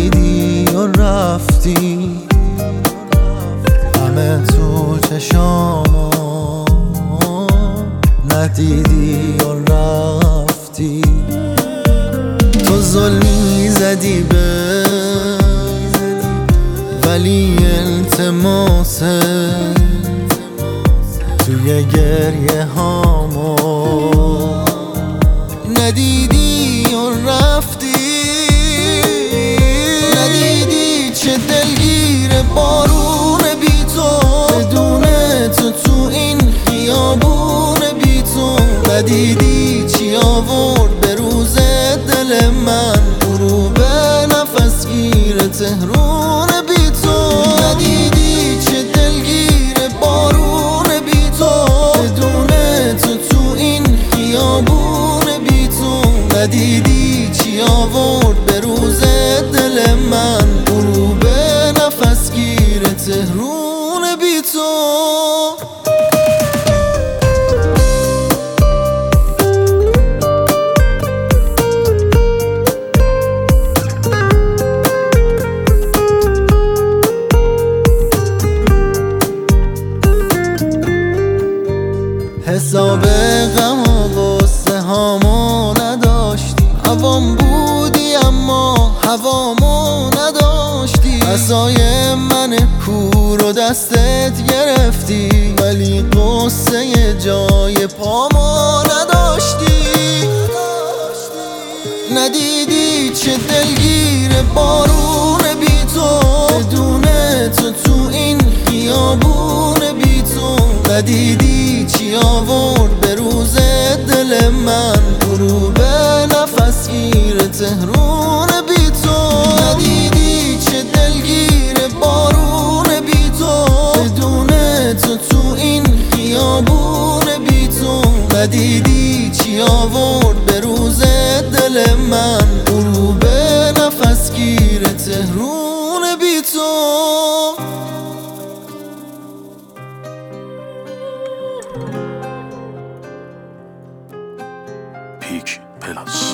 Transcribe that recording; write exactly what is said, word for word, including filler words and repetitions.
ندیدی و رفتی، همه تو چشامو ندیدی و رفتی. تو ظلمی زدی به ولی التماسه توی گریه هامو ندیدی و رفتی. ندیدی چه دلگیر بارون بی تو، بدون تو تو این خیابون بی تو. ندیدی چی آورد به روز دل من، غروب نفسگیر تهرون بی تو. ندیدی چه دلگیر بارون بی تو، بدون تو تو این خیابون بی تو. ندیدی چی آورد به روز دل من، غروب نفسگیر تهرون بی تو. حساب غم و غصه هامو نداشتی، هوام بودی اما هوامو نداشتی. عصای من کور و دستت گرفتی، ولی قصه جای پامو نداشتی. ندیدی چه دلگیر بارون بی تو، بدون تو تو این خیابون بی تو. ندیدی چی آورد به روز دل من، غروب نفسگیر تهرون بی تو. ندیدی چه دلگیر بارون بی تو، بدون تو تو این خیابون بی تو. ندیدی چی آورد به روز دل من، غروب نفسگیر تهرون بی تو. پیک پلاس